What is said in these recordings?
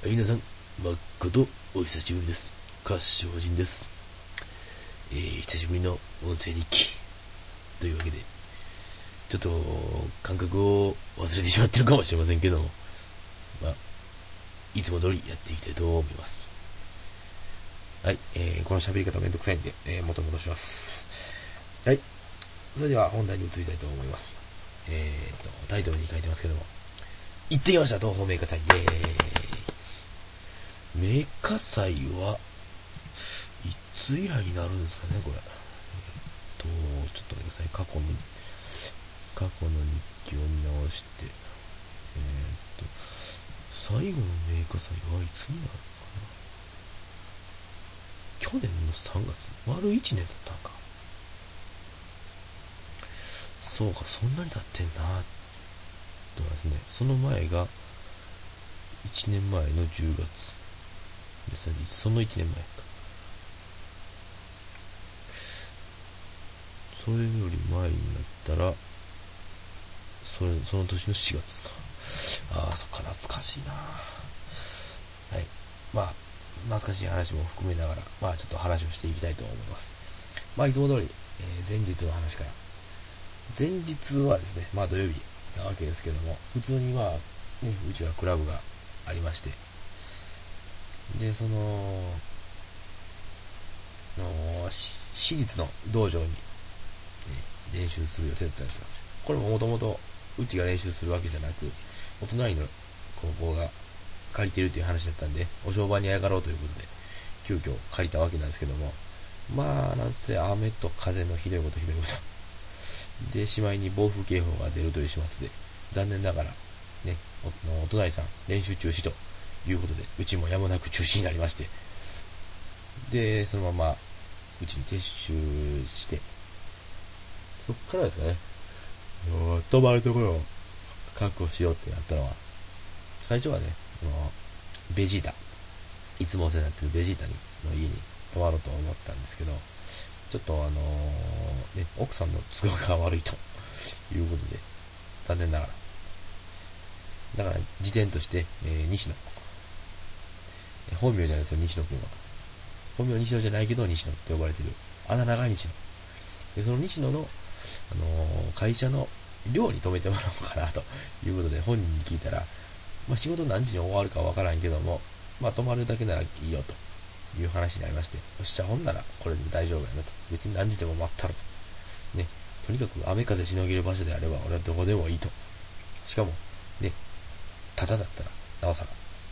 皆さん、誠お久しぶりです。合唱人です。久しぶりの音声日記というわけで、ちょっと感覚を忘れてしまってるかもしれませんけども、いつも通りやっていきたいと思います。はい、この喋り方めんどくさいんで、元に戻します。はい、それでは本題に移りたいと思います。タイトルに書いてますけども、行ってきました、東方メーカー祭。イエーイ。メーカー祭はいつ以来になるんですかね、これ。ちょっと待ってください。過去の日記を見直して、最後のメーカー祭はいつになるのかな。去年の3月、丸1年だったんか。そうか、そんなに経ってんな。とですね、その前が1年前の10月。その1年前か。それより前になったら、その年の4月か。そっか、懐かしいな。はい。懐かしい話も含めながら、ちょっと話をしていきたいと思います。いつも通り、前日の話から。前日はですね、土曜日なわけですけども、普通にうちはクラブがありまして、で、私立の道場に、練習する予定だったんですよ。これももともとうちが練習するわけじゃなく、お隣の高校が借りてるという話だったんで、お商売にあやかろうということで、急遽借りたわけなんですけども、なんせ雨と風のひどいこと。で、しまいに暴風警報が出るという始末で、残念ながら、ね、お隣さん、練習中止ということで、うちもやむなく中止になりまして、で、そのまま、うちに撤収して、そっからですかね、泊まるところを確保しようってなったのは、最初はね、ベジータ、いつもお世話になってるベジータの家に泊まろうと思ったんですけど、ちょっと奥さんの都合が悪いということで、残念ながら。だから、時点として、西野。本名じゃないですよ、西野君は。本名西野じゃないけど、西野って呼ばれてる。あだ名が西野。で、その西野の、会社の寮に泊めてもらおうかな、ということで、本人に聞いたら、仕事何時に終わるかわからんけども、泊まるだけならいいよ、という話になりまして、よし、じゃあほんなら、これで大丈夫やなと。別に何時でも待ったると。ね。とにかく雨風しのげる場所であれば、俺はどこでもいいと。しかも、ね、ただだったら、なおさら。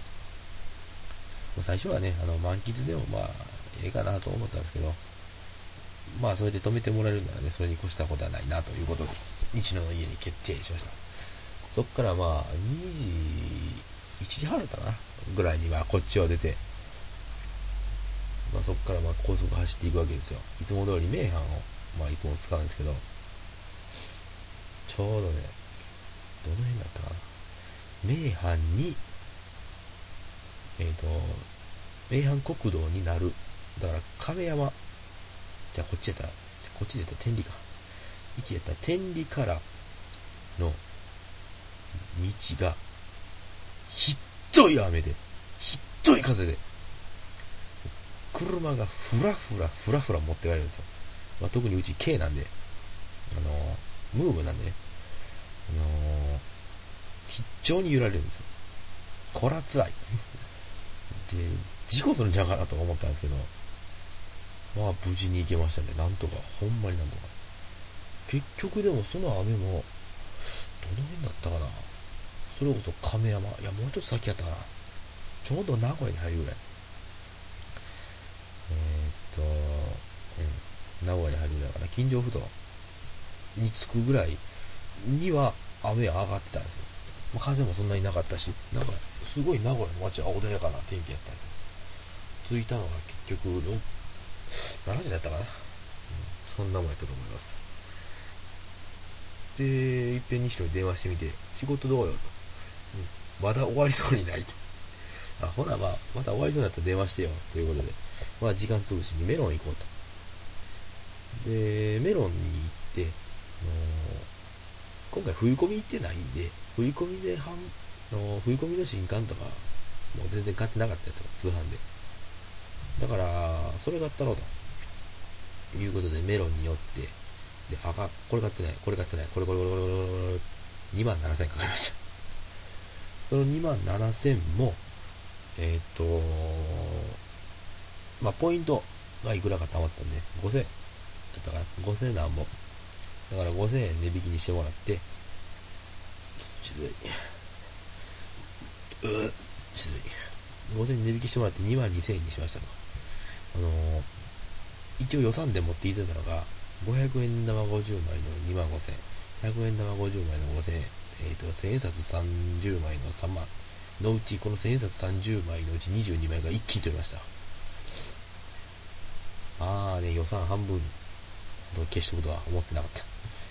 最初はね、満喫でもええかなと思ったんですけど、それで止めてもらえるならね、それに越したことはないなということで、西野の家に決定しました。そっから2時、1時半だったかなぐらいにこっちを出て、そっから高速走っていくわけですよ。いつも通り名阪を、いつも使うんですけど、ちょうどね、どの辺だったかな。名阪に、名阪国道になる。だから亀山、じゃあこっちで言ったら天理か。1やったら天理からの道が、ひっどい雨で、ひっどい風で、車がふらふら持ってかれるんですよ。特にうち K なんで、ムーブなんでね、必聴に揺られるんですよ。こら辛い。で、事故するんじゃないかなと思ったんですけど、無事に行けましたね。なんとか、ほんまになんとか。結局でもその雨も、どの辺だったかな。それこそ亀山、いやもうちょっと先やったかな。ちょうど名古屋に入るぐらい。名古屋に入るぐらいかな。近所不動に着くぐらいには雨は上がってたんですよ。風もそんなになかったし、すごい名古屋の街は穏やかな天気やったんですよ。着いたのが結局7時だったかな、そんなもんやったと思います。で、いっぺん西野に電話してみて、仕事どうよと、まだ終わりそうにないと。ほなまた終わりそうになったら電話してよということで、時間潰しにメロン行こうと。で、メロンに行って、今回冬込み行ってないんで、冬込みの新刊とかもう全然買ってなかったですよ、通販で。だからそれ買ったろうということでメロンによって、で、これ買ってない、これ買ってない、これ2万7000円かかりました。その2万7000もポイントがいくらか貯まったんで5000円だったかな、5000円なんぼだから5000円値引きにしてもらって、しずいしずい5000円値引きしてもらって2万2000円にしましたと。一応予算で持っていただいたのが500円玉50枚の2万5000円、100円玉50枚の5000円、1000円札30枚の3万のうち、この1000円札30枚のうち22枚が一気に取りました。予算半分消しとくとは思ってなかった。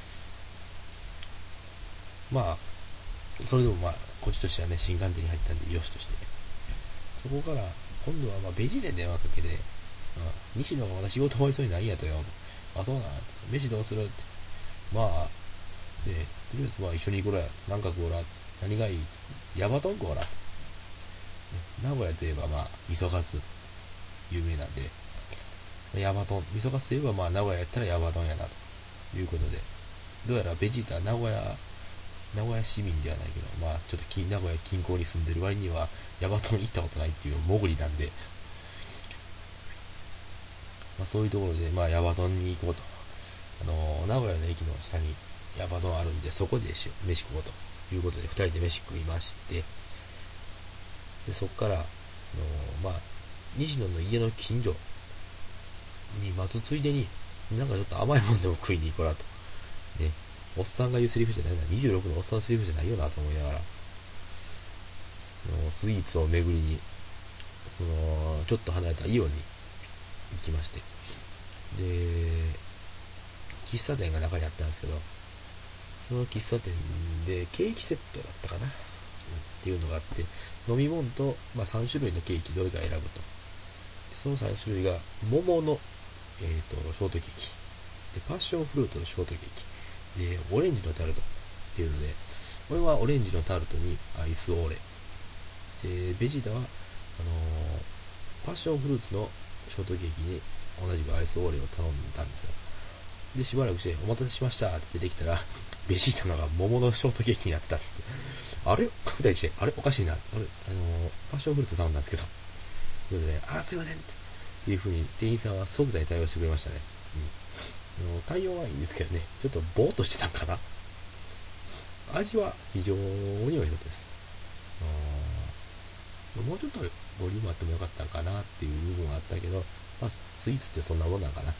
それでもこっちとしてはね、新幹線に入ったんでよしとして、そこから今度はベジで電話かけて、西野がまだ仕事終わりそうにないんやとよ。そうなん、飯どうするって。とりあえず一緒に行こうら、なんか食おうら、何がいい、ヤバトン食おうら。名古屋といえば味噌カツ有名なんで、ヤバトン、味噌カツといえば名古屋やったらヤバトンやなということで、どうやらベジータ名古屋市民ではないけど、ちょっと名古屋近郊に住んでる割にはヤバトン行ったことないっていうモグリなんで、そういうところでヤバトンに行こうと。名古屋の駅の下にヤバトンあるんで、そこで飯食おうということで2人で飯食いまして、でそこから西野の家の近所に待つついでになんかちょっと甘いもんでも食いに行こうなとね、おっさんが言うセリフじゃないな、26のおっさんのセリフじゃないよなと思いながら、スイーツを巡りにちょっと離れたイオンに行きまして、で喫茶店が中にあったんですけど、その喫茶店でケーキセットだったかな、っていうのがあって、飲み物と、3種類のケーキどれか選ぶと。その3種類が桃の、ショートケーキで、パッションフルーツのショートケーキで、オレンジのタルトっていうので、俺はオレンジのタルトにアイスオーレで、ベジータはパッションフルーツのショートケーキに同じくアイスオーレを頼んだんですよ。でしばらくしてお待たせしましたって出てきたら、ベジータのが桃のショートケーキになってたって。あれ2人して、あれおかしいな、パッションフルーツ頼んだんですけど、ということで、すいませんっていう風に店員さんは即座に対応してくれましたね。対応はいいんですけどね、ちょっとぼーっとしてたんかな。味は非常に美味しかったです。もうちょっとボリュームあってもよかったんかなっていう部分はあったけど、スイーツってそんなもんなんかな。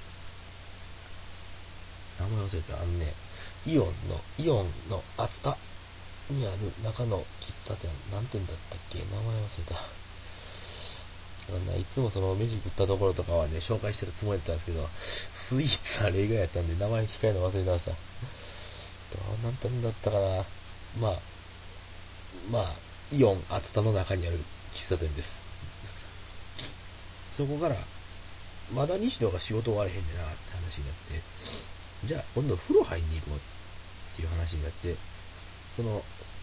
名前忘れた。イオンの熱田にある中の喫茶店、何店だったっけ、名前忘れた。いつもその飯食ったところとかはね、紹介してるつもりだったんですけど、スイーツは例外やったんで、名前控えるの忘れてました。何店だったかな。イオン熱田の中にある喫茶店です。そこから、まだ西野が仕事終われへんねんなって話になって、じゃあ今度風呂入んに行こうっていう話になって、その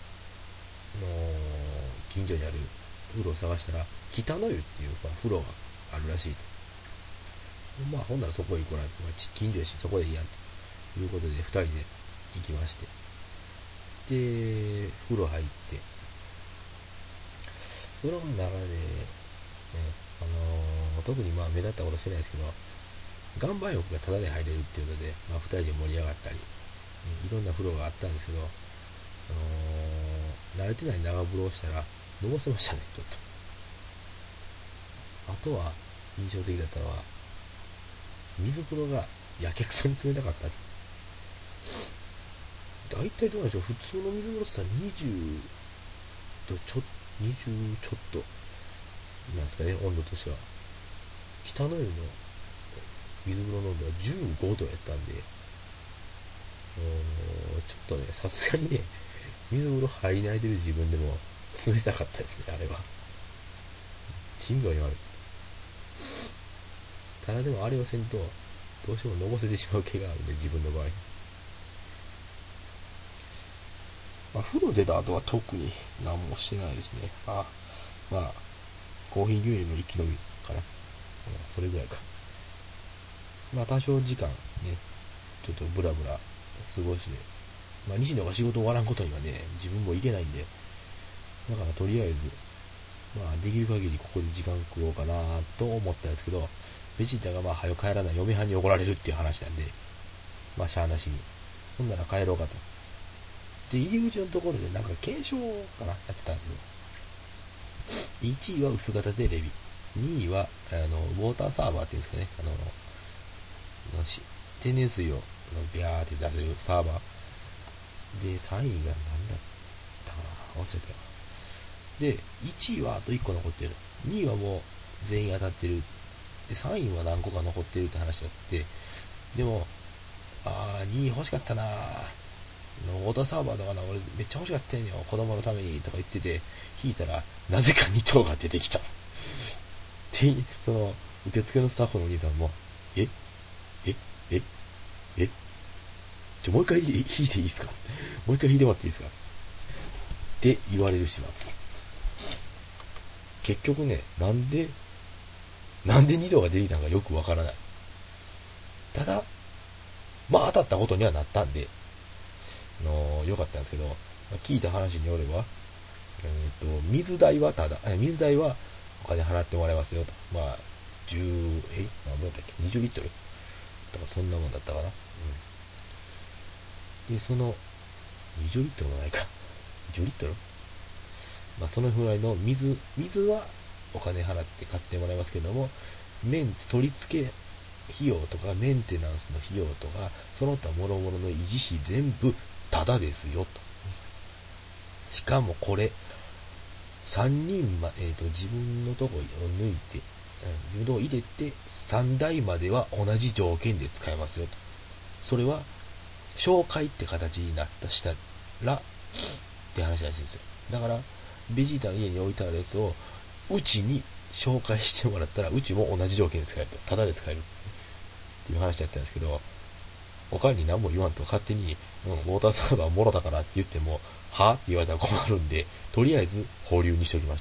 近所にある風呂を探したら、北の湯っていう風呂があるらしいと。ほんならそこへ行こうなって、近所やしそこでいいやんということで2人で行きまして、で風呂入って、風呂の中で特に目立ったことしてないですけど、岩盤浴がタダで入れるっていうので、2人で盛り上がったり、いろんな風呂があったんですけど、慣れてない長風呂をしたらのぼせましたね、ちょっと。あとは印象的だったのは、水風呂がやけくそに冷たかった。大体どうなんでしょう、普通の水風呂って20ちょっとなんですかね、温度としては。北の湯の水風呂の温度は15度やったんで、ちょっとね、さすがにね、水風呂入り慣れてる自分でも冷たかったですね、あれは。心臓に悪い。ただでもあれをせんと、どうしてものぼせてしまう気があるんで、自分の場合。風呂出た後は特に何もしてないですね。 まあコーヒー牛乳の一気飲みかな、それぐらいか。まあ多少時間ねちょっとブラブラ過ごして、まあ西野が仕事終わらんことにはね自分も行けないんで、だからとりあえずまあできる限りここで時間食おうかなと思ったんですけど、ベジータがまあ早く帰らない嫁はんに怒られるっていう話なんで、まあしゃあなしにほんなら帰ろうかと。で入り口のところでなんか検証かなやってたんですよ。1位は薄型テレビ、2位はウォーターサーバーっていうんですかね、天然水をビャーって出せるサーバーで、3位が何だったかな、忘れたよ。で1位はあと1個残ってる、2位はもう全員当たってる、で3位は何個か残ってるって話だって。でも2位欲しかったな、ウォーターサーバーとかな、俺めっちゃ欲しかったんよ、子供のためにとか言ってて、引いたらなぜか2頭が出てきた。でその受付のスタッフのお兄さんもええええもう一回引いていいですか、もう一回引いてもらっていいですかって言われる始末。結局ね、なんで2度が出てきたのかよくわからない。ただまあ当たったことにはなったんで良かったんですけど、聞いた話によれば、水代はお金払ってもらいますよと。まあ何分だったっけ、20リットルとかそんなもんだったかな。でその20リットルもないか、10リットル、まあそのぐらいの水はお金払って買ってもらいますけども、取り付け費用とかメンテナンスの費用とかその他諸々の維持費全部タダですよと。しかもこれ3人自分のとこを抜いて、自分のとこ入れて3台までは同じ条件で使えますよと。それは紹介って形になったしたらって話らしいんですよ。だからベジータの家に置いてあるやつをうちに紹介してもらったら、うちも同じ条件で使えると、タダで使えるっていう話だったんですけど、おかんに何も言わんと勝手に、ウォーターサーバーもろだからって言ってもはぁって言われたら困るんで、とりあえず保留にしておきました。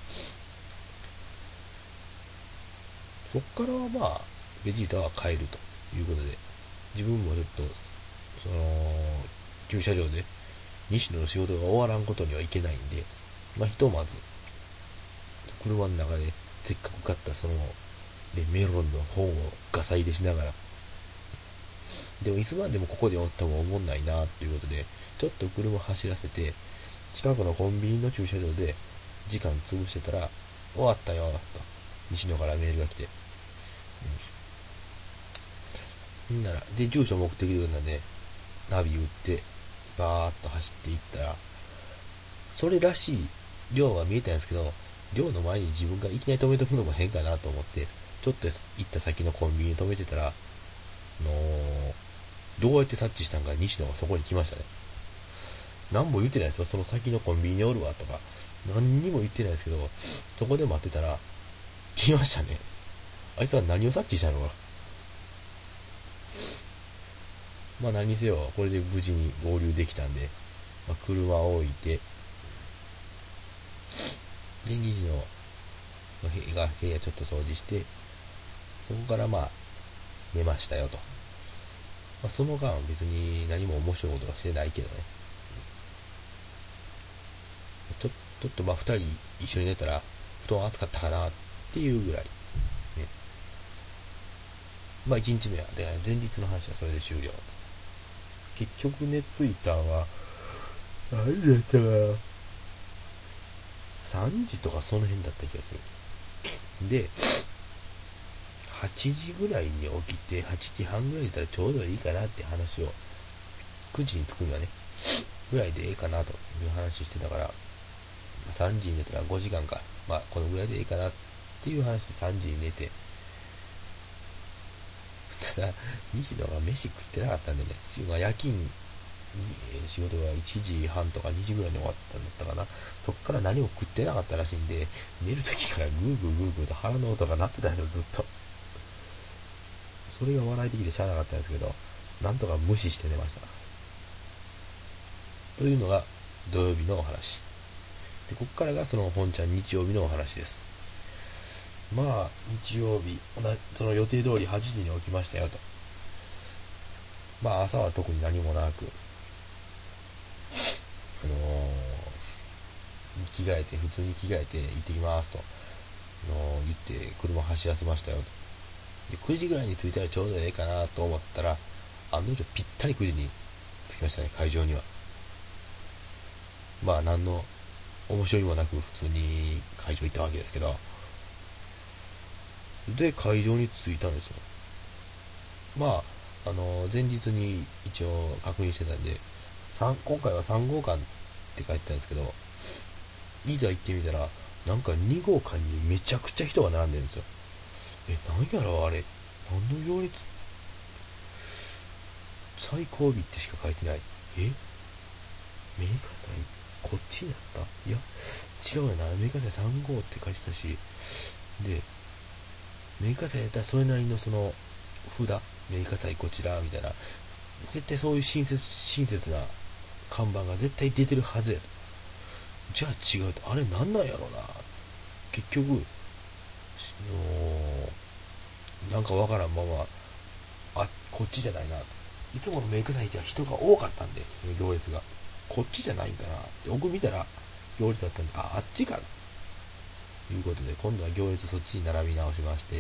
そっからはまあベジータは帰るということで、自分もちょっとその駐車場で西野の仕事が終わらんことにはいけないんで、まあひとまず車の中でせっかく買ったそのメロンの本をガサ入れしながら、でもいつまでもここでおった方がおもんないなっていうことで、ちょっと車走らせて近くのコンビニの駐車場で時間潰してたら、終わったよと西野からメールが来て、ならで住所目的地なんでナビ打ってバーッと走っていったら、それらしい寮が見えたんですけど、寮の前に自分がいきなり止めとくのも変かなと思って、ちょっと行った先のコンビニに止めてたら、どうやって察知したんか西野がそこに来ましたね。何も言ってないですよ。その先のコンビニにおるわとか何にも言ってないですけど、そこで待ってたら来ましたね。あいつは何を察知したのか。まあ何にせよこれで無事に合流できたんで、まあ、車を置いて、で西野の部屋ちょっと掃除して、そこからまあ寝ましたよと。まあ、その間別に何も面白いことはしてないけどね。ちょっとまあ2人一緒に寝たら布団暑かったかなっていうぐらい、ね。まあ1日目はで前日の話はそれで終了。結局寝ついたんは何だったかな、3時とかその辺だった気がする。で8時ぐらいに起きて、8時半ぐらいだったらちょうどいいかなって話を、9時に着くにはねぐらいでええかなという話してたから、3時に寝たら5時間か、まあこのぐらいでええかなっていう話で3時に寝て、ただ西野が飯食ってなかったんでね、まあ、夜勤仕事が1時半とか2時ぐらいに終わったんだったかな。そっから何も食ってなかったらしいんで、寝るときからグーグーグーグーと腹の音が鳴ってたんですよ、ずっと。それが笑い的でしゃあなかったんですけど、なんとか無視して寝ました。というのが土曜日のお話。 で、こっからがその本ちゃん日曜日のお話です。まあ、日曜日、その予定通り8時に起きましたよと。まあ、朝は特に何もなく、着替えて、普通に着替えて行ってきますと、言って車走らせましたよと。で、9時ぐらいに着いたらちょうどええかなと思ったら、案の定ぴったり9時に着きましたね、会場には。まあ、何の面白いもなく普通に会場行ったわけですけど、で、会場に着いたんですよ。まあ、前日に一応確認してたんで、今回は3号館って書いてたんですけど、いざ行ってみたら、なんか2号館にめちゃくちゃ人が並んでるんですよ。なんやろあれ。何の行列。最後尾ってしか書いてない。メーカー祭こっちになった。いや、違うよな。メーカー祭3号って書いてたし、で、メーカー祭やったらそれなりのその札、メーカー祭こちらみたいな、絶対そういう親切な看板が絶対出てるはずやと。じゃあ違うと、あれなんなんやろな。結局、なんかわからんまま、こっちじゃないなと。いつものメイク祭では人が多かったんで、その行列が。こっちじゃないんかなって奥見たら行列だったんで、あっちかということで、今度は行列そっちに並び直しまして、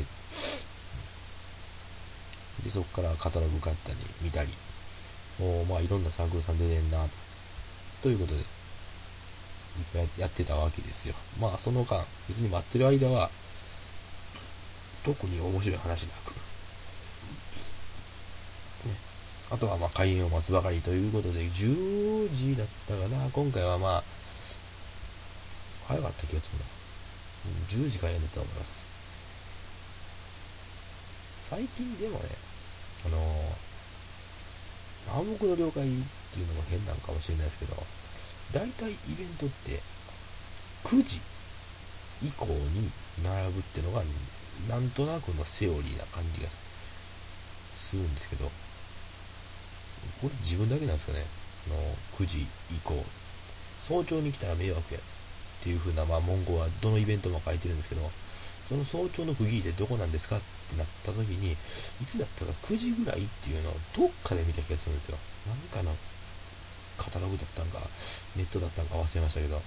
で、そこからカタログ買ったり、見たり、まあいろんなサークルさん出てんなということで、やってたわけですよ。まあその間、別に待ってる間は、特に面白い話なく、ね、あとはまあ開演を待つばかりということで、10時だったかな。今回はまあ、早かった気がするな。10時開演だったと思います。最近でもね、暗黙の了解っていうのも変なのかもしれないですけど、大体イベントって9時以降に並ぶっていうのがなんとなくのセオリーな感じがするんですけど、これ自分だけなんですかね。9時以降、早朝に来たら迷惑やっていう風な、まあ、文言はどのイベントも書いてるんですけど、その早朝の区切りでどこなんですかってなった時に、いつだったか9時ぐらいっていうのをどっかで見た気がするんですよ。なんかのカタログだったんか、ネットだったんか忘れましたけど、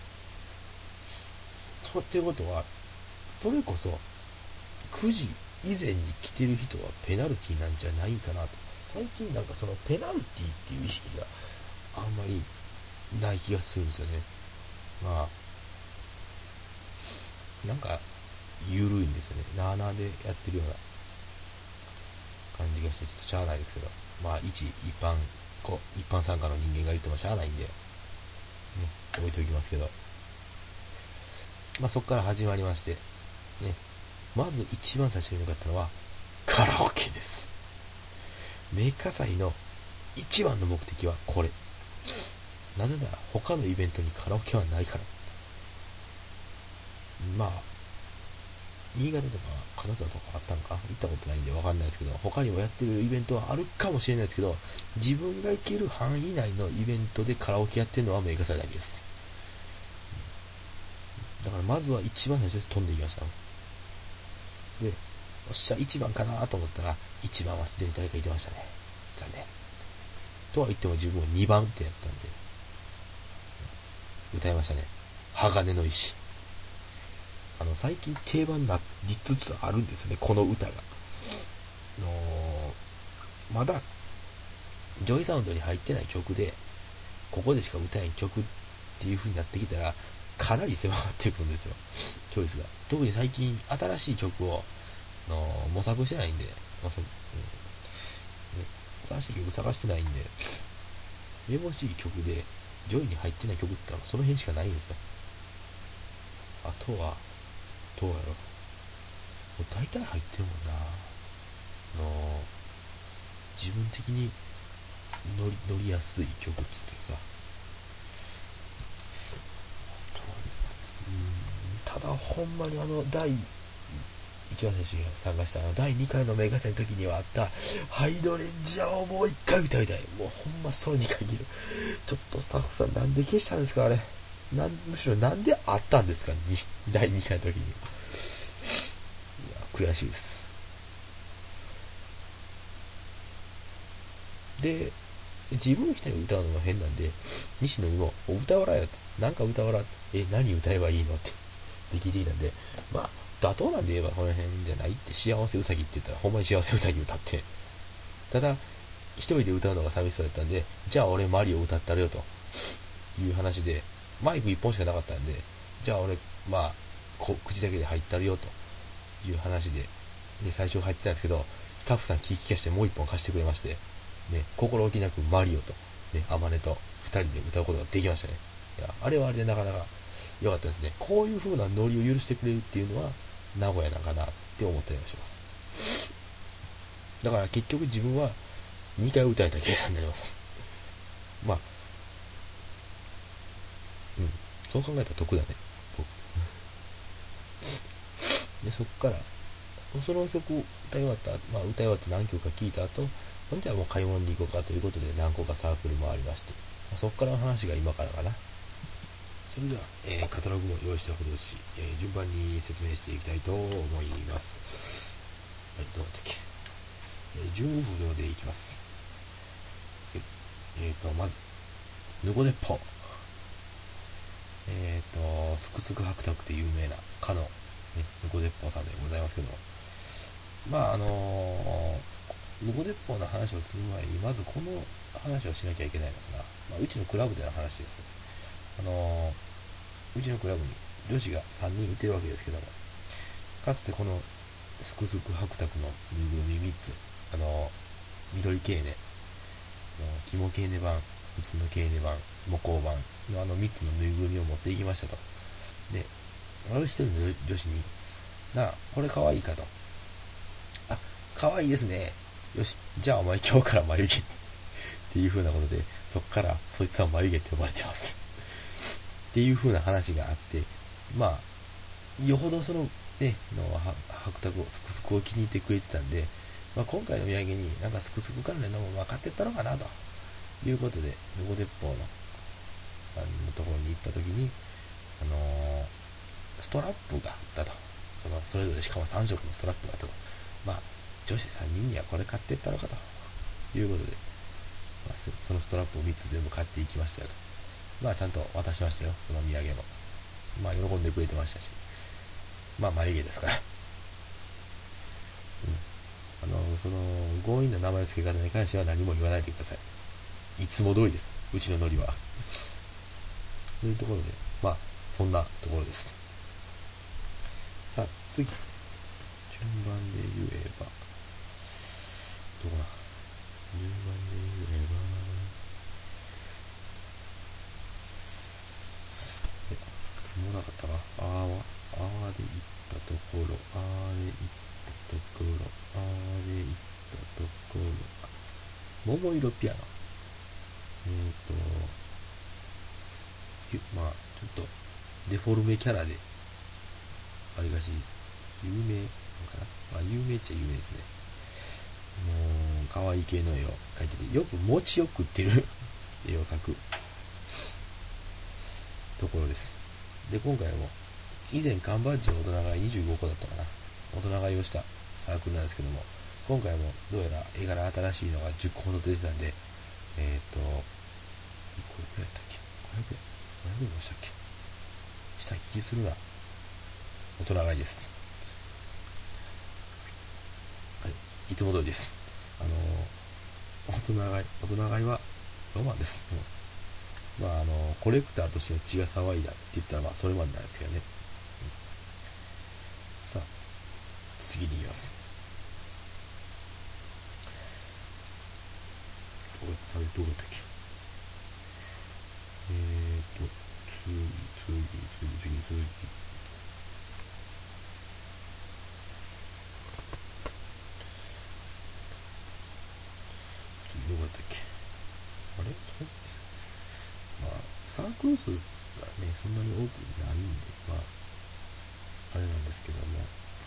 っていうことは、それこそ9時以前に来てる人はペナルティなんじゃないかなと。最近なんかそのペナルティっていう意識があんまりない気がするんですよね。まあ、なんか緩いんですよね。なあなあでやってるような感じがして、ちょっとしゃあないですけど、まあ一般参加の人間が言ってもしゃあないんで、ね、置いておきますけど、まあそこから始まりまして、ね、まず一番最初に向かったのはカラオケです。メカ祭の一番の目的はこれ。なぜなら他のイベントにカラオケはないから。まあ、新潟とか金沢とかあったんか行ったことないんでわかんないですけど、他にもやってるイベントはあるかもしれないですけど、自分が行ける範囲内のイベントでカラオケやってるのはメカ祭だけです。だからまずは一番最初に飛んでいきました。で、よっしゃ、1番かなと思ったら、1番はすでに誰かいてましたね。残念。とは言っても自分は2番ってやったんで、歌いましたね。鋼の石。最近定番になりつつあるんですよね、この歌が。まだ、ジョイサウンドに入ってない曲で、ここでしか歌えん曲っていう風になってきたら、かなり狭まってくるんですよ、チョイスが。特に最近、新しい曲を、模索してないんで、新しい曲探してないんで、めぼしい曲で、上位に入ってない曲ってのはその辺しかないんですよ。あとは、どうやろう。もう大体入ってるもんな。自分的に乗りやすい曲っつってさ。ただほんまに一番最初に参加した第2回のメガセの時にはあったハイドレンジアをもう一回歌いたい。もうほんまそれに限る。ちょっとスタッフさんなんで消したんですかあれ。 むしろなんであったんですか、第2回の時に。いや、悔しいです。で、自分一人歌うのも変なんで、西野にも、歌わらよって、なんか歌わらって、何歌えばいいのって、で聞いてきたんで、まあ、妥当なんで言えばこの辺じゃないって、幸せうさぎって言ったら、ほんまに幸せうさぎ歌って、ただ、一人で歌うのが寂しそうだったんで、じゃあ俺マリオ歌ったるよという話で、マイク一本しかなかったんで、じゃあ俺、まあ、口だけで入ったるよという話で、最初入ってたんですけど、スタッフさん聞き消してもう一本貸してくれまして、心置きなくマリオと、アマネと二人で歌うことができましたね。いや、あれはあれでなかなか良かったですね。こういう風なノリを許してくれるっていうのは、名古屋なんかなって思ったりもします。だから結局自分は2回歌えた計算になります。まあ、そう考えたら得だね。で、そっから、その曲歌い終わった、歌い終わって何曲か聴いた後、ほんじゃもう買い物に行こうかということで何個かサークルもありまして、そっからの話が今からかな。それでは、カタログも用意したことですし、順番に説明していきたいと思います。はい、どうだったっけ。順不動でいきます。まず、ぬごでっぽ。すくすく白濁で有名なかの、ぬごでっぽさんでございますけども、まあぬごでっぽの話をする前にまずこの話をしなきゃいけないのかな、うちのクラブでの話です。うちのクラブに女子が3人いてるわけですけども、かつてこのすくすく白濁のぬいぐるみ3つ、緑系ね、肝系ネ版、普通の系ネ版、模倣版の3つのぬいぐるみを持っていきましたと。で、ある一人の女子に、これ可愛いかと。あ、可愛いですね。よし、じゃあお前今日から眉毛っていう風なことで、そっからそいつは眉毛って呼ばれてますっていう風な話があって、よほどその白濁をすくすくを気に入ってくれてたんで、今回の土産になんかすくすく関連のものを買ってったのかなということで、ぬご鉄砲のところに行った時に、ストラップがあったと。それぞれしかも3色のストラップがあったと。女子3人にはこれ買ってったのかということで、そのストラップを3つ全部買っていきましたよと。ちゃんと渡しましたよ、その土産も。喜んでくれてましたし。眉毛ですから。その、強引な名前の付け方に関しては何も言わないでください。いつも通りです。うちのノリは。というところで、そんなところです。さあ、次。順番で言えば、どこだ順番で言えば、もうなかったか。あーで行ったところ、あーで行ったところ、あーで行ったところ、桃色ピアノ。ちょっと、デフォルメキャラで、あれがし、有名なのかな。有名っちゃ有名ですね。可愛い系の絵を描いてて、よく餅を食ってる絵を描くところです。で、今回も、以前缶バッジの大人買い25個だったかな。大人買いをしたサークルなんですけども、今回もどうやら絵柄新しいのが10個ほど出てたんで、これくらいやったっけ ?500 円もしたっけした気するな。大人買いです。はい、いつも通りです。大人買いはロマンです。コレクターとしての血が騒いだって言ったらそれまでなんですけどね。さあ、次に行きます。どうだったっけ。次。どうだったっけ。あれサークル数がね、そんなに多くないんで、あれなんですけども、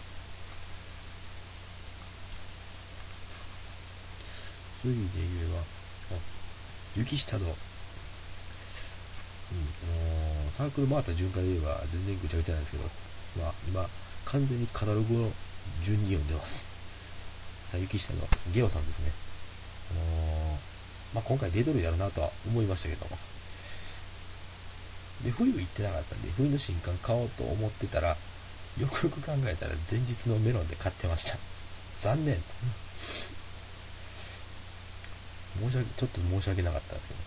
次で言えば、雪下道。 サークル回った順から言えば全然ぐちゃぐちゃなんですけど、まあ今完全にカタログを順に読んでます。さあ、雪下のゲオさんですね。まあ、今回出とるやろなとは思いましたけども。で、冬行ってなかったんで、冬の新刊買おうと思ってたら、よくよく考えたら前日のメロンで買ってました。残念。ちょっと申し訳なかったんですけ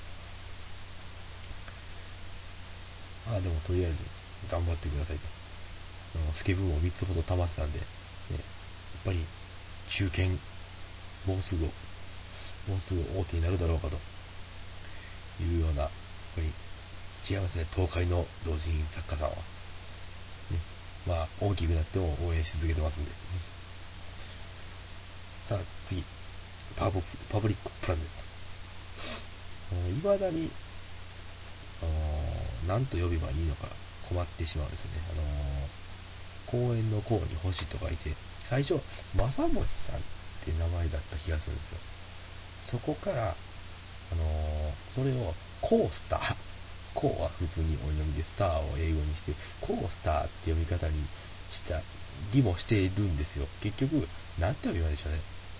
ど。でもとりあえず頑張ってくださいと。スケブンを3つほど溜まってたんで、ね、やっぱり中堅、もうすぐ大手になるだろうかというような、やっぱり違いますね、東海の同人作家さんは。ね、まあ、大きくなっても応援し続けてますんで。さあ、次。パブリックプラネット。いまだに、何と呼べばいいのか困ってしまうんですよね。公園の公に星と書いて、最初、正星さんって名前だった気がするんですよ。そこから、それをコースター、コーは普通にお読みで、スターを英語にして、コースターって読み方にしたりもしているんですよ。結局、なんて読みまでしょうね。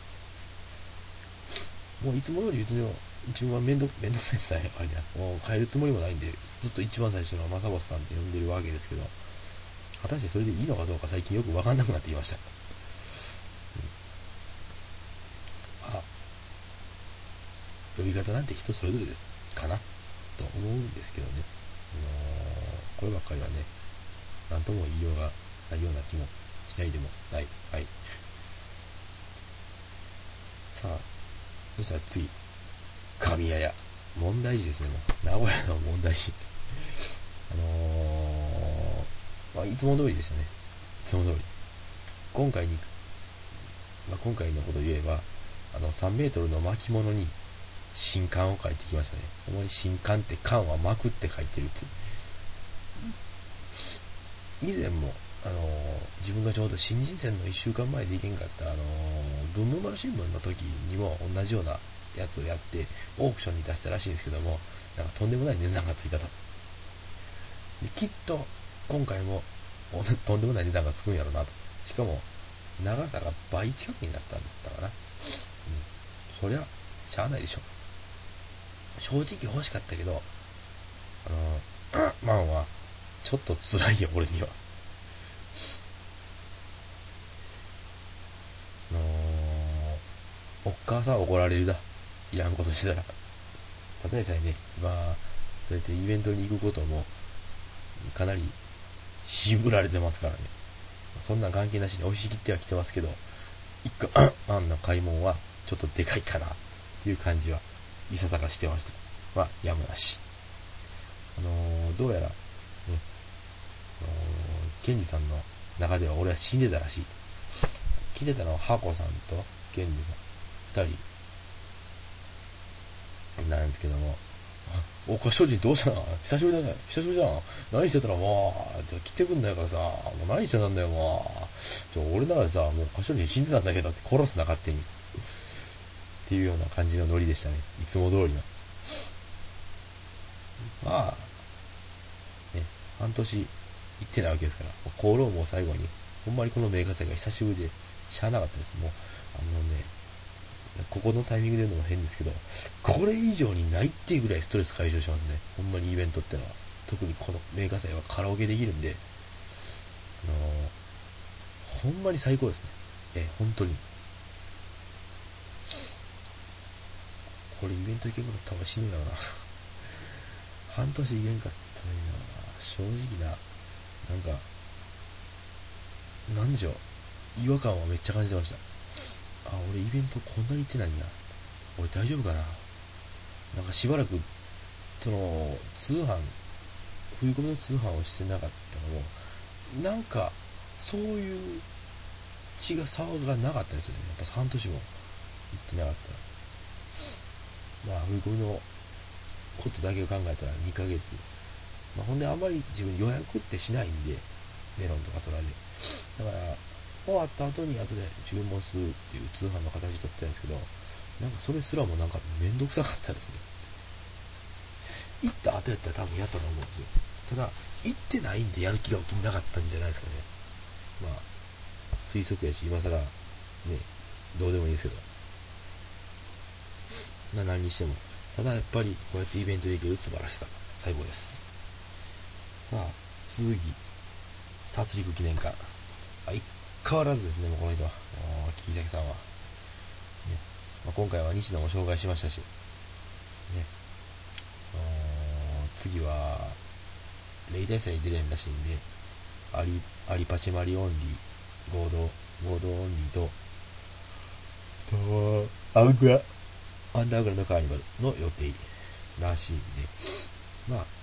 もういつも通り自分はめんどくさいですね。あれだ。もう変えるつもりもないんで、ずっと一番最初の正星さんって呼んでるわけですけど、果たしてそれでいいのかどうか最近よくわかんなくなってきました。呼び方なんて人それぞれですかなと思うんですけどね。こればっかりはね、なんとも言いようがないような気もしないでもない。はい。さあ、そしたら次。神谷屋。問題児ですね、もう。名古屋の問題児。まあ、いつも通りでしたね。いつも通り。今回のことを言えば、3メートルの巻物に新刊を書いてきましたね。ほんまに新刊って巻は巻くって書いてるって。以前も、自分がちょうど新人戦の1週間前で行けんかった、文武丸新聞の時にも同じようなやつをやって、オークションに出したらしいんですけども、なんかとんでもない値段がついたと。できっと、今回も、とんでもない値段がつくんやろなと。しかも、長さが倍近くになったんだったかな。そりゃ、しゃあないでしょ。正直欲しかったけど、マンは、ちょっと辛いよ、俺には。おっかさん怒られるだ。いらんことしてたら。ただでさえね、そうやってイベントに行くことも、かなり渋られてますからね。そんな関係なしに押し切ってはきてますけど、一個、あんな買い物は、ちょっとでかいかな、っていう感じは、いささかしてました。まあ、やむなし。どうやら、ね、ケンジさんの中では俺は死んでたらしい。死んでたのはハコさんとケンジさん、二人なんですけども、おかしょじどうしたの久しぶりだね。久しぶりじゃん。何してたらもう、来てくんないからさ、もう何してたんだよ、もう。俺の中でさ、もうかしょじ死んでたんだけどって殺すな、勝手に。っていうような感じのノリでしたね。いつも通りの。まあ、ね、半年行ってないわけですから、功労も最後に、ほんまにこの名火祭が久しぶりで、しゃあなかったです。もう、ここのタイミングで言うのも変ですけど、これ以上にないっていうぐらいストレス解消しますね。ほんまにイベントってのは。特にこの名火祭はカラオケできるんで、ほんまに最高ですね。本当に。これイベント行けなかったら死ぬだろうな。半年行けんかったのにな。正直な、なんか、なんでしょう。違和感はめっちゃ感じてました。俺イベントこんなに行ってないんや。俺大丈夫かな。なんかしばらく、その、冬込みの通販をしてなかったのも、なんか、そういう騒がなかったですよね。やっぱ半年も行ってなかった。冬込みのことだけを考えたら2ヶ月。ほんであんまり自分予約ってしないんで、メロンとかトラで。だから、終わった後に後で注文するっていう通販の形取ってたんですけど、なんかそれすらもなんかめんどくさかったですね。行った後やったら多分やったと思うんですよ。 ただ行ってないんでやる気が起きなかったんじゃないですかね。まあ推測やし今更ねどうでもいいですけど、何にしても、ただやっぱりこうやってイベントできる素晴らしさ最高です。さあ次、殺戮記念館、相変わらずですね、もうこの人は木崎さんは、ね、今回は西野も紹介しましたし、ね、次は例大祭に出れんらしいんで、アリパチマリオンリー合同オンリーとアンダーグラウンドカーニバルの予定らしいんで、まあ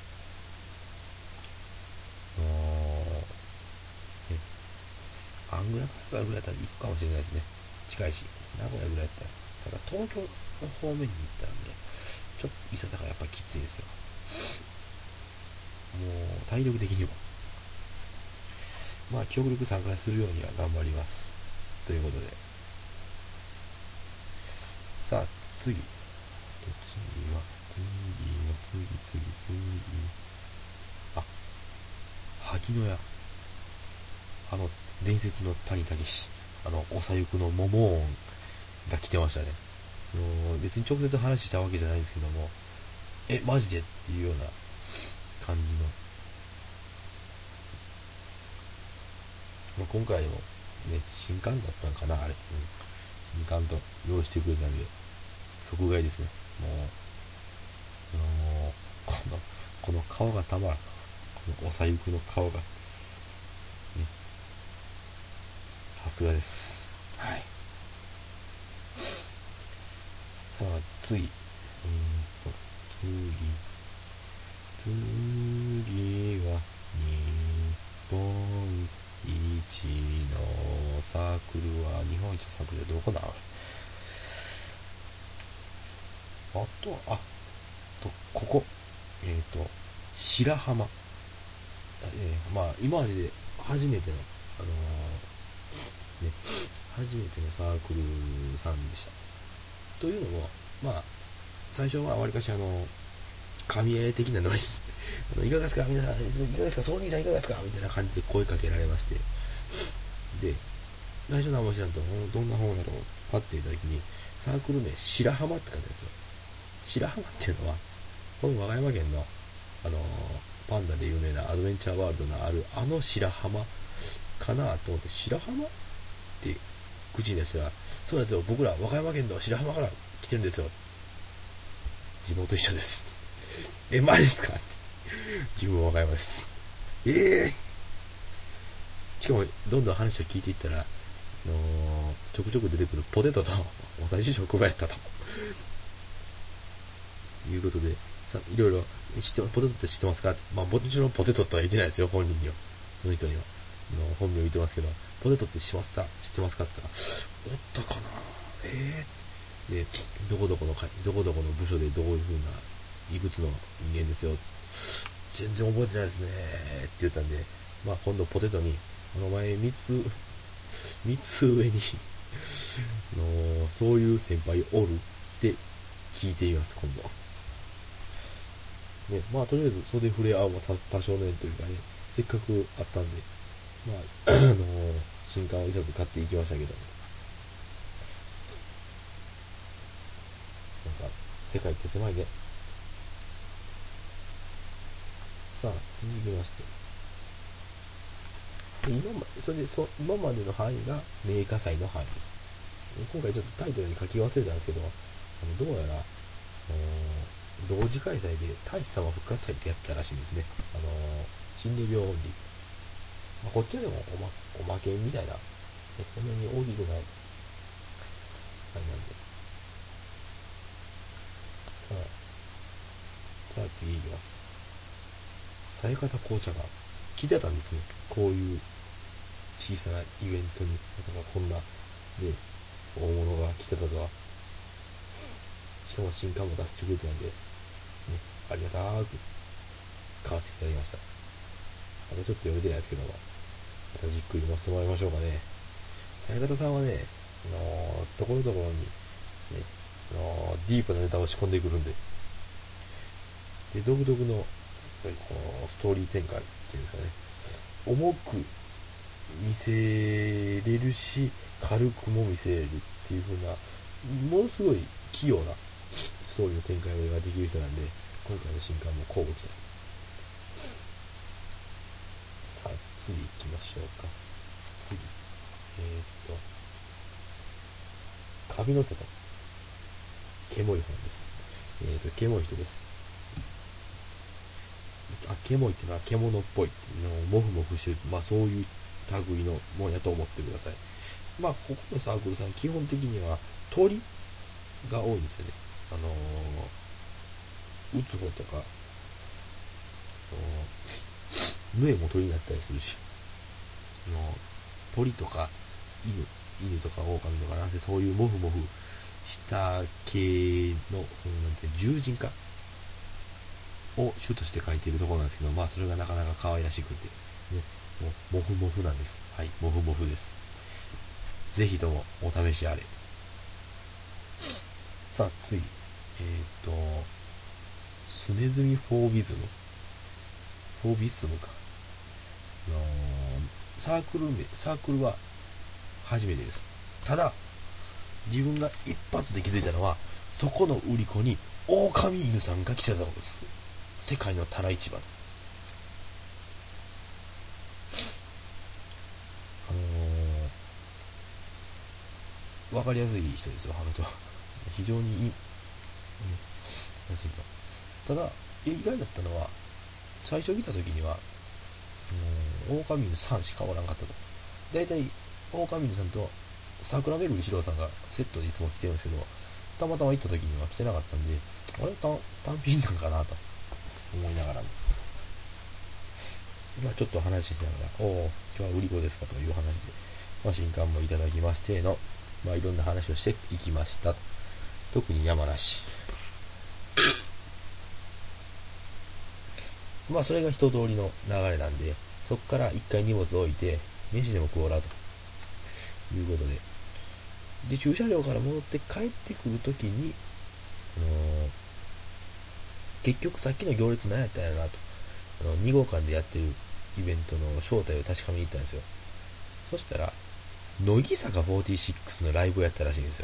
アングラカーニバルぐらいやったら行くかもしれないですね。近いし、名古屋ぐらいやったら。ただ東京の方面に行ったらね、ちょっといささかやっぱきついですよ。もう体力的にも、まあ極力参加するようには頑張りますということで、さあ次あ、萩野屋、伝説の谷武史、おさゆくの桃音が来てましたね。別に直接話したわけじゃないんですけども、マジでっていうような感じの、今回もね、新刊だったんかな、あれ、新刊と用意してくれたんで即買いですね。もうこの顔がたまらん、このおさゆくの顔がね、さすがです。はい。さあ次、次は日本一のサークルは、日本一のサークルでどこなの？ここ、白浜、まあ今までで初めての、初めてのサークルさんでした。というのも、まあ最初はわりかし神谷的なノリいかがですか皆さん、いかがですか、その兄さんいかがですかみたいな感じで声かけられまして、で最初の面白いとどんな本だろうパッて言った時に、サークル名白浜って書いてあるんですよ。白浜っていうのは、この和歌山県のパンダで有名なアドベンチャーワールドのある白浜かなと思って、白浜って口に出したら、そうなんですよ、僕ら和歌山県の白浜から来てるんですよ、地元一緒です。マジですかって、自分は和歌山です。しかもどんどん話を聞いていったら、ちょくちょく出てくるポテトと同じ職場やったということで、いろいろポテトって知ってますかって、まあもちろんポテトとは言ってないですよ、本人には。その人には本名言ってますけど、ポテトって知ってますかって言ったら、おったかな、で、どこどこの部署でどういう風ないくつの人間ですよ、全然覚えてないですねって言ったんで、まあ今度ポテトに、お前3つ上にそういう先輩おるって聞いています、今度。ね、まあとりあえず袖触れ合うも多少年というかね、せっかくあったんで、まあ新刊を一冊買っていきましたけど、なんか世界って狭いね。さあ続きまして、今までの範囲が名火祭の範囲です。今回ちょっとタイトルに書き忘れたんですけど、どうやら同時開催で太子様復活祭ってやったらしいんですね。心霊病オンリー、こっちはでもおまけみたいな、そんなに大きくないあれなんで、さあ次いきます。さやかた紅茶が聞いてたんですね、こういう小さなイベントにまさかこんなね大物が来てたとは。しかも新刊も出してくれたんで、ね、ありがたく買わせていただきました。あとちょっと読めてないですけども、またじっくり読ませてもらいましょうかね。さやかたさんはね、ところどころに、ね、ディープなネタを仕込んでくるんで、独特のぱりこのストーリー展開っていうんですかね、重く見せれるし軽くも見せれるっていう風なものすごい器用なストーリーの展開ができる人なんで、今回の新刊も交互期待。さあ次行きましょうか。次カビの里、ケモい本です。ケモい人です。ケモいっていうのは獣っぽいっていうのをモフモフしてる、そういう類のもんやと思ってください。ここのサークルさん基本的には鳥が多いんですよね。打つ方とか、ヌエも鳥になったりするし、鳥とか犬とか狼とかなんせそういうモフモフした系のそのなんて獣人化を主として書いているところなんですけど、それがなかなか可愛らしくて、ね、もうモフモフなんです。はい、モフモフです。ぜひともお試しあれ。さあ次、スネズミフォービズムか。サークルは初めてです。ただ自分が一発で気づいたのは、そこの売り子に狼犬さんが来てたことです。世界の棚市場。わかりやすい人ですよ、ハルトは。非常にいい、ただ意外だったのは、最初見た時には狼犬さんしかおらんかったと。だいたい狼犬さんと桜めぐりしろうさんがセットでいつも来てるんですけど、たまたま行った時には来てなかったんで、あれ単品なんかなと思いながらも、ちょっと話しながら、今日は売り子ですかという話で、新刊もいただきましての、いろんな話をしていきました。特に山梨。それが一通りの流れなんで、そこから一回荷物を置いて、飯でも食おうらということで、駐車場から戻って帰ってくるときに、結局さっきの行列何やったんやなと、2号館でやってるイベントの正体を確かめに行ったんですよ。そしたら乃木坂46のライブをやったらしいんですよ。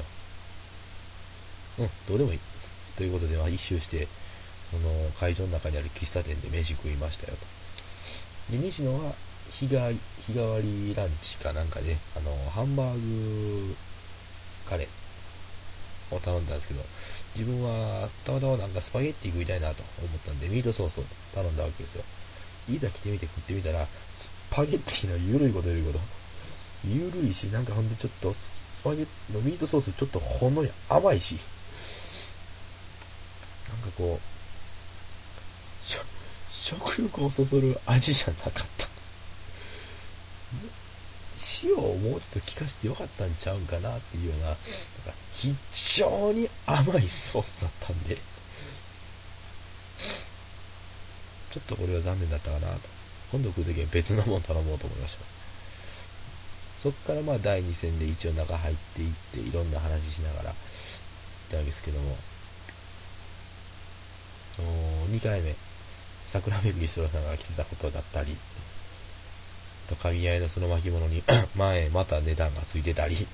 どうでもいいということで、一周してその会場の中にある喫茶店で飯食いましたよと。で西野は日替わりランチかなんかでハンバーグカレーを頼んだんですけど、自分はたまたまなんかスパゲッティ食いたいなと思ったんでミートソースを頼んだわけですよ。いざ来てみて食ってみたら、スパゲッティのゆるいことゆるいし、なんかほんでちょっとスパゲッティのミートソースちょっとほんのり甘いし、なんかこう食欲をそそる味じゃなかった。塩をもうちょっと効かしてよかったんちゃうんかなっていうような、なんか非常に甘いソースだったんで、ちょっとこれは残念だったかなと。今度来るときは別のもの頼もうと思いました。そっから第2戦で一応中入っていっていろんな話しながら行ったわけですけども、2回目桜めぐりすろさんが来てたことだったりと、神合いのその巻物に前また値段がついてたり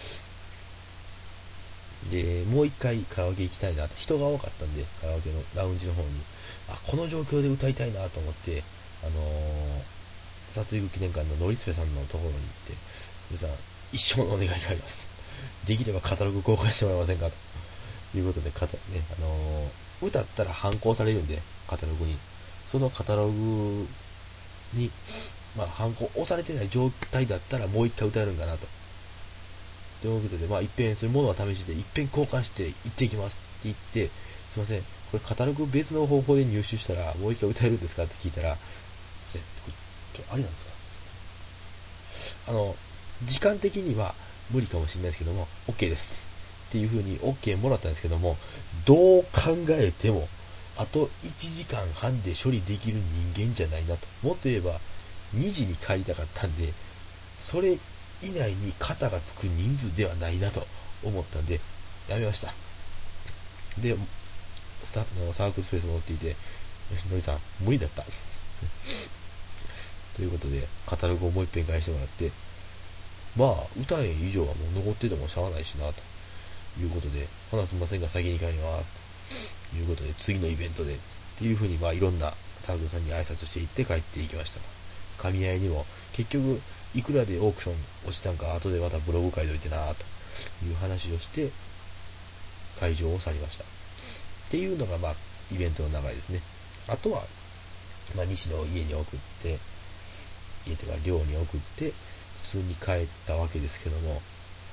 で、もう一回カラオケ行きたいなと。人が多かったんでカラオケのラウンジの方にこの状況で歌いたいなと思って、殺戮記念館のノリスペさんのところに行って、皆さん一生のお願いがあります、できればカタログ公開してもらえませんかということで、歌ったら反抗されるんで、カタログにそのカタログに反抗押されてない状態だったらもう一回歌えるんかなと。ということで、一遍そういうものは試して一遍交換して行っていきますって言って、すいません、これカタログ別の方法で入手したらもう一回歌えるんですかって聞いたら、ありなんですか、時間的には無理かもしれないですけども OK ですっていう風に OK もらったんですけども、どう考えてもあと1時間半で処理できる人間じゃないなと。もっと言えば2時に帰りたかったんで、それ以内に肩がつく人数ではないなと思ったんでやめました。でスタッフのサークルスペースに戻っていて、 のりさん、無理だった。ということで、カタログをもう一遍返してもらって、まあ、歌え以上はもう残っててもしゃあないしな、ということで、ほなすみませんが先に帰ります。ということで、次のイベントで、っていうふうに、まあ、いろんなサークルさんに挨拶していって帰っていきましたと。噛み合いにも、結局、いくらでオークション落ちたんか、後でまたブログ書いといてな、という話をして、会場を去りました。っていうのが、まあ、イベントの流れですね。あとは、まあ、西の家に送って、家とか寮に送って、普通に帰ったわけですけども、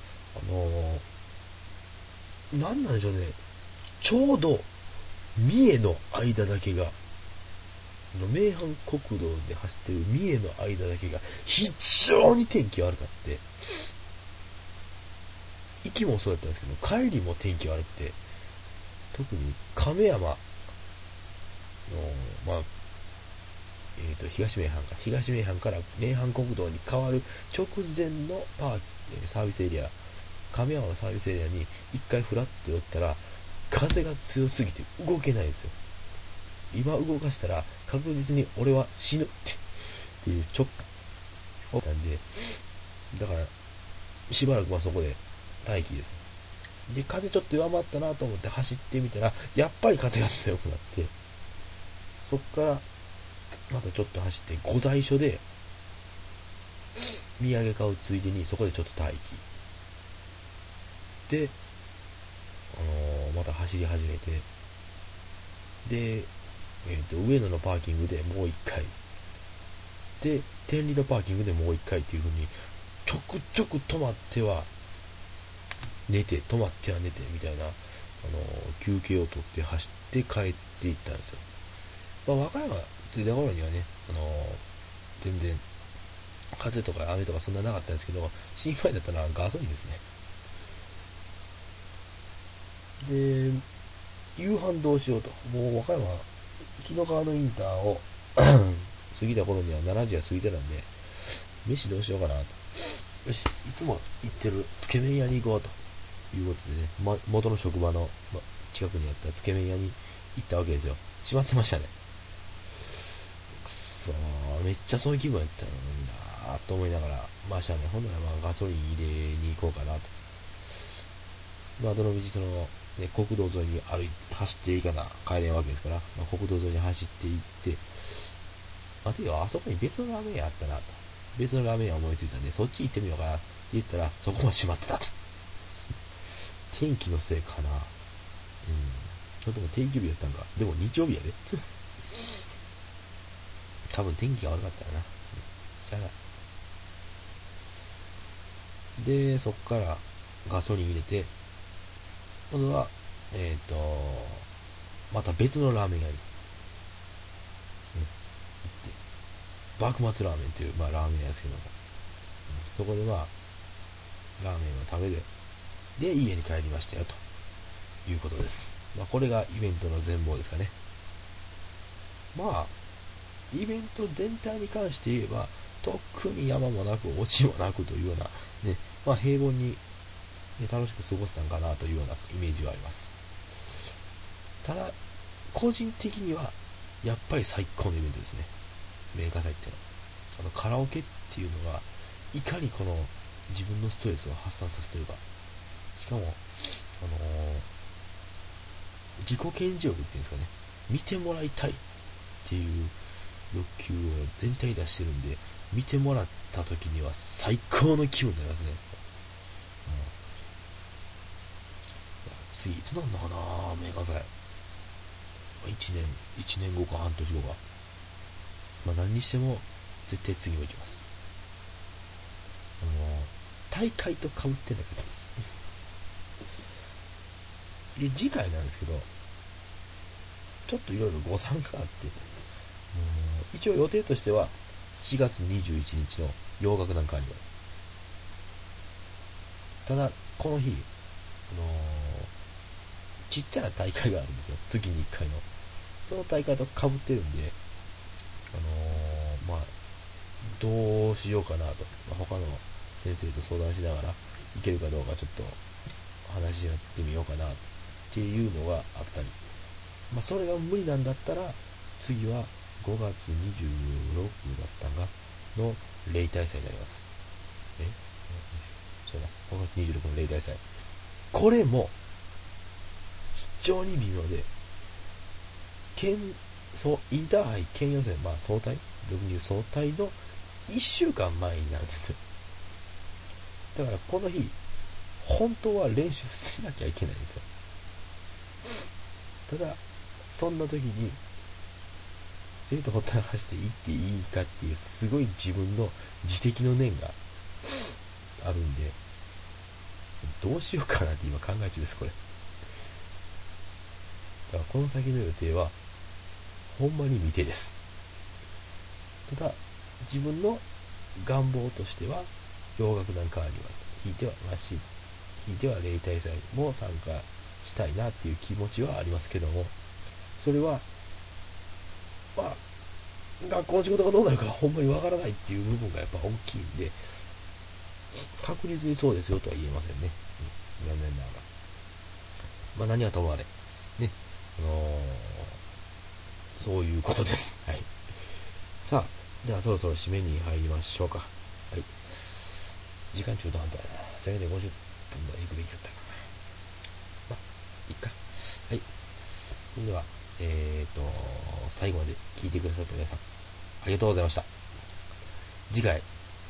なんなんでしょうね、ちょうど、三重の間だけが、名阪国道で走ってる三重の間だけが、非常に天気悪かって、行きもそうだったんですけど、帰りも天気悪くて、特に亀山の、まあ、東名阪から名阪国道に変わる直前のサービスエリア、亀山のサービスエリアに一回フラッと寄ったら、風が強すぎて動けないんですよ。今動かしたら確実に俺は死ぬっていう直感なんで、だからしばらくはそこで待機です。で、風ちょっと弱まったなと思って走ってみたら、やっぱり風が強くなって、そっからまたちょっと走って御在所で土産買うついでにそこでちょっと待機で、また走り始めて、で、上野のパーキングでもう一回で、天理のパーキングでもう一回っていう風にちょくちょく止まっては寝て、止まっては寝てみたいな、休憩を取って走って帰っていったんですよ。まあ、和歌山着いた頃にはね、全然風とか雨とかそんななかったんですけど、心配だったのはガソリンですね。で、夕飯どうしようと。もう和歌山、紀の川のインターを過ぎた頃には7時は過ぎてたんで、飯どうしようかなと。よし、いつも行ってるつけ麺屋に行こうということでね、元の職場の、近くにあったつけ麺屋に行ったわけですよ。閉まってましたね。くそー、めっちゃそういう気分やったのになーと思いながら、まあ、しゃね、ほんならまあガソリン入れに行こうかなと。まあ、どの道その、ね、国道沿いに走っていかな帰れんわけですから、まあ、国道沿いに走っていって、待てよ、あそこに別のラーメン屋あったなと。別のラーメン屋思いついたんで、そっち行ってみようかなって言ったら、そこも閉まってたと。天気のせいかな。それとも定休日やったんか。でも日曜日やで。多分天気が悪かったよな。しゃあない。で、そっからガソリン入れて、今度は、また別のラーメン屋に、行って、幕末ラーメンという、まあ、ラーメン屋ですけども、そこでまあ、ラーメンを食べて、で、家に帰りましたよ、ということです。まあ、これがイベントの全貌ですかね。まあ、イベント全体に関して言えば、特に山もなく、落ちもなくというような、ね、まあ、平凡に、ね、楽しく過ごせたんかなというようなイメージはあります。ただ、個人的には、やっぱり最高のイベントですね。メーカー祭っていうの。カラオケっていうのが、いかにこの自分のストレスを発散させてるか。しかも、自己顕示欲っていうんですかね。見てもらいたいっていう欲求を全体に出してるんで、見てもらった時には最高の気分になりますね。次いつなんのかな、メーカー祭。1年後か半年後か。まあ何にしても絶対次も行きます。大会と被ってんだけど。で、次回なんですけど、ちょっといろいろ誤算があって、一応予定としては4月21日の洋楽なんかあります。ただ、この日、ちっちゃな大会があるんですよ。月に1回の。その大会と被ってるんで、まあ、どうしようかなと。他の先生と相談しながら、いけるかどうかちょっと話し合ってみようかなっていうのがあったり。まあ、それが無理なんだったら、 次は5月26だったんがの例大祭になります。そうだ、5月26の例大祭。これも非常に微妙で、インターハイ県予選、総体、俗に言う総体の1週間前になるんですよ。だからこの日、本当は練習しなきゃいけないんですよ。ただ、そんな時に、生徒ほったらかしていっていいかっていう、すごい自分の自責の念があるんで、どうしようかなって今考え中です、これ。だからこの先の予定は、ほんまに未定です。ただ、自分の願望としては、洋楽団カーニバル、ひいては例大祭も参加したいなっていう気持ちはありますけども、それは、学校の仕事がどうなるかほんまにわからないっていう部分がやっぱ大きいんで、確実にそうですよとは言えませんね。残念ながら。何はともあれ。ね。そういうことです。はい。さあ、じゃあそろそろ締めに入りましょうか。はい。時間中途半端やな。せめて50分まで行くべきだったかな。いっか。はい。それでは、最後まで聞いてくださった皆さん、ありがとうございました。次回、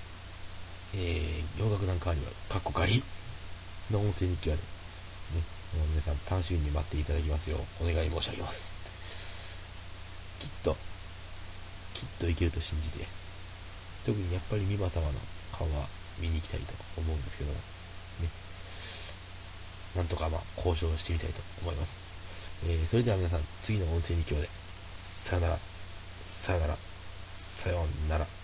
洋楽団カーニバル、かっこ仮の音声日記はね、皆さん楽しみに待っていただきますようお願い申し上げます。きっといけると信じて、特にやっぱり美馬様の顔は見に行きたいと思うんですけども、ね、なんとか交渉してみたいと思います。それでは皆さん、次の音声日記まで、さよなら、さよなら、さよなら。